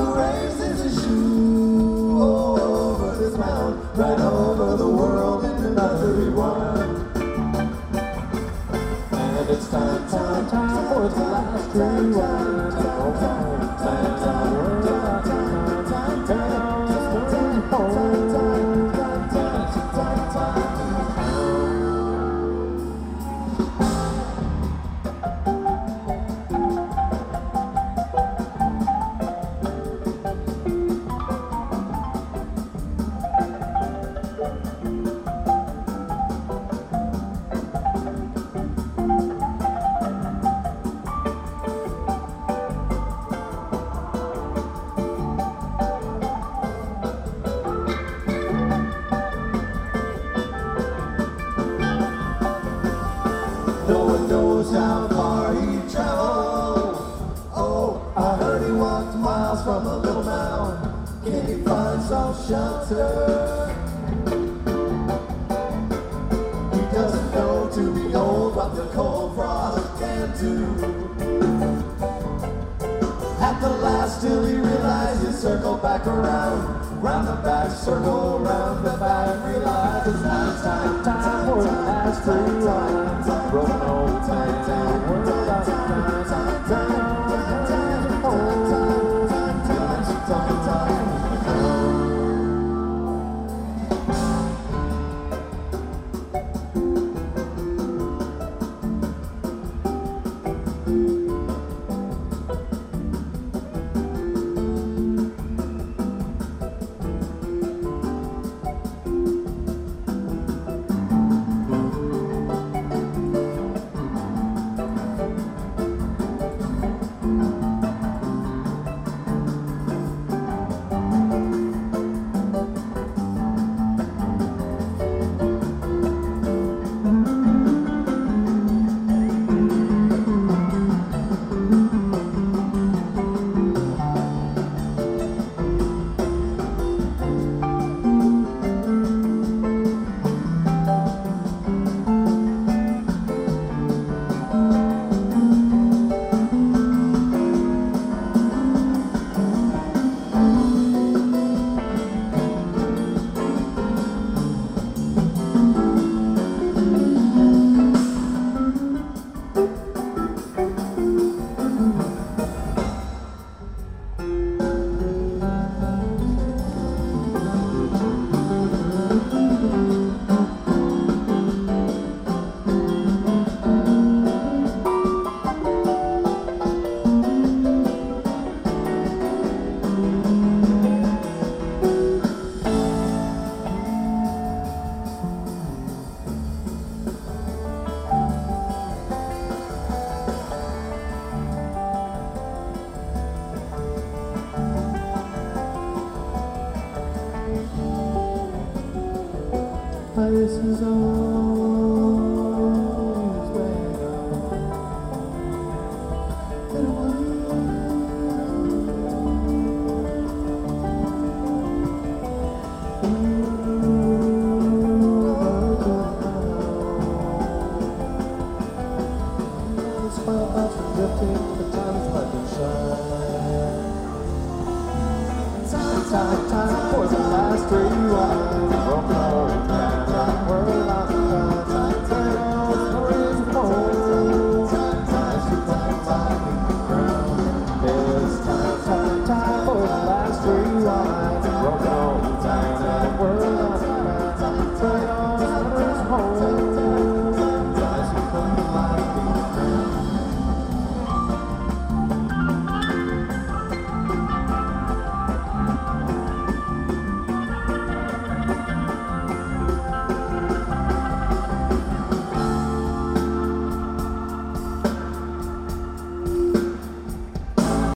raises his shoe over this mound, right over the world in another one. And it's time for the last rewind. No one knows how far he traveled. Oh, I heard he walked miles from a little mound. Can he find some shelter? He doesn't know to behold what the cold frost can do. At the last, till he realizes, circle back around. Round the back, circle round the back, realize it's not time for the last rewind. Broken old man, world out of time. This is always where time for the last rewind.